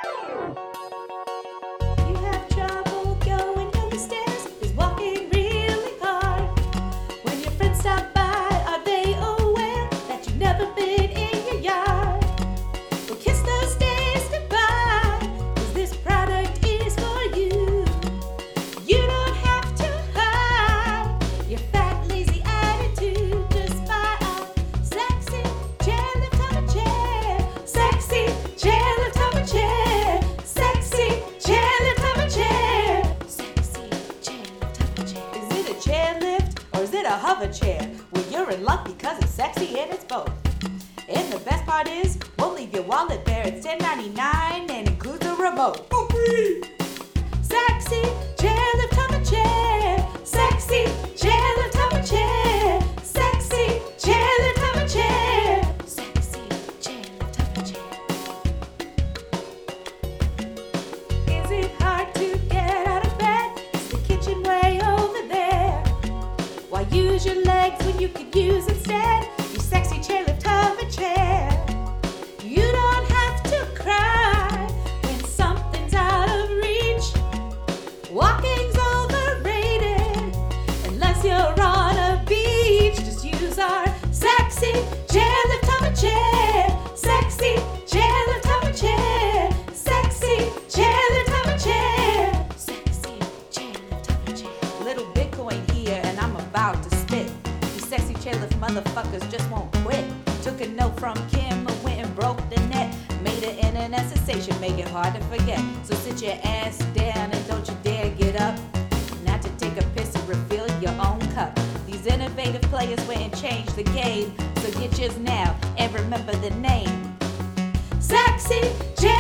You have trouble going down the stairs, is walking really hard. When your friends stop by, are they aware that you've never been in your yard? Well, kiss those days goodbye, 'cause this product is for you. You don't have to hide your fat, lazy attitude. Just buy a sexy chairlift hover chair. Sexy chairlift hover chair. Sexy chairlift hover chair. Sexy chairlift hover chair. Is it a chairlift or is it a hover chair? Well, you're in luck because it's sexy and it's both. And the best part is, we'll leave your wallet there. It's $10.99 and includes a remote. For free! Sexy chairlift hover chair. Sexy chairlift hover chair. Sexy chairlift hover chair. Sexy chairlift hover chair. Is it hard to get out of bed? Is the kitchen way over there? Why use your legs when you could use instead your sexy chairlift hover chair? You don't have to cry when something's out of reach. Walking's overrated unless you're on a beach. Just use our sexy chairlift hover chair. Sexy chairlift hover chair. Sexy chairlift hover chair. Sexy chairlift hover chair. Little Bitcoin here and I'm about to spit. These sexy chairlift motherfuckers just won't quit. Took a note from Kim, went and broke the net. Made an internet sensation, make it hard to forget. So sit your ass down and don't you dare get up. Not to take a piss and refill your own cup. These innovative players went and changed the game. So get yours now and remember the name. Sexy